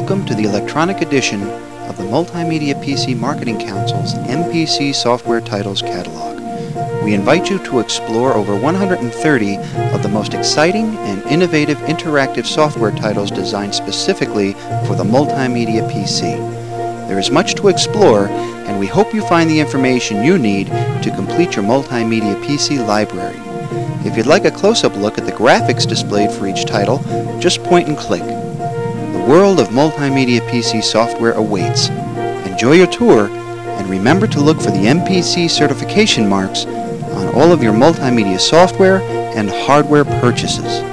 Welcome to the electronic edition of the Multimedia PC Marketing Council's MPC Software Titles Catalog. We invite you to explore over 130 of the most exciting and innovative interactive software titles designed specifically for the multimedia PC. There is much to explore, and we hope you find the information you need to complete your multimedia PC library. If you'd like a close-up look at the graphics displayed for each title, just point and click. The world of multimedia PC software awaits. Enjoy your tour, and remember to look for the MPC certification marks on all of your multimedia software and hardware purchases.